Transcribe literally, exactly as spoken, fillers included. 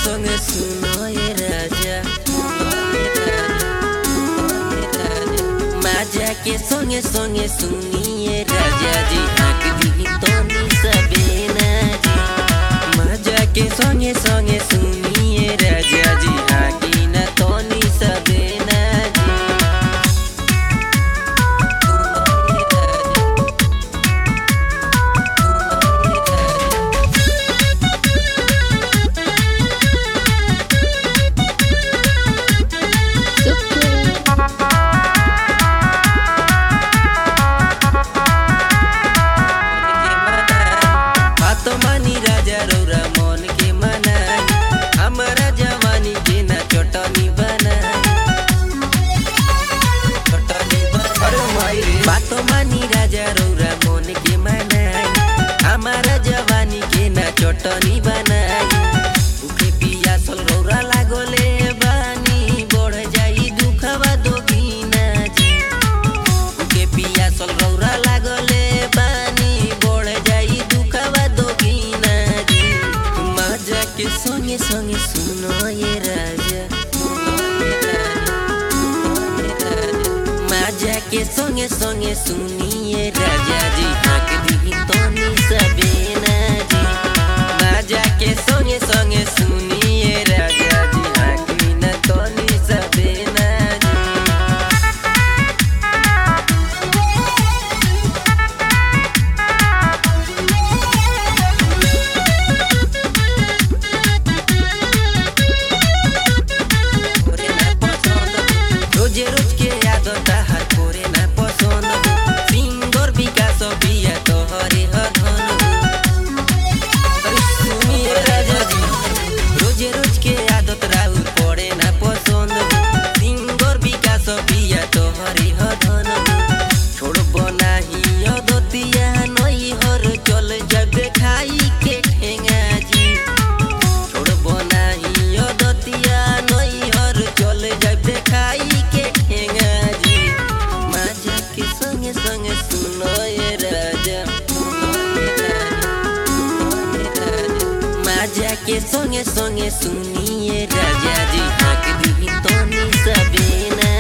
संगे सुनो ये राजा माजा के संगे संगे सुनिए राजा जी आँख दी तोनी सबेना जी माजा के संगे संगे सुनिए राजा जी आँख न तोनी सबेना जी बातो मानी राजा रौरा मन के मनाई हमारा जवानी के ना चटनी बनाई उके पिया सल रौरा लागोले बानी बढ़ जाई दुखवा दोगीना जी उके पिया सल रौरा लागोले बानी बढ़ जाई दुखवा दोगीना जी मजा के संगे संगे सुनो ये राजा माजा के संगे संगे सुनिए राजा जी आँख दी तोनी सबेना जी माजा के संगे संगे सुनिए राजा जी आँख न तोनी सबेना जी रोजे रोज के आदत हर कोरे ना पसंद सिंगर विकास बिया तोहरे हधन सुनिए राजा जी रोजे रोज के आदत राउर पड़े ना पसंद सिंगर विकास बिया तोहरे हधन छोड़ब नाही अदतिया नई हर चल जब खाई के ठेंगा जी छोड़ब नाही अदतिया नई हर चल जब खाई संगे संगे सुनो ये राजा माजा के संगे संगे सुनिए राजा जी आँख दी तोनी सबेना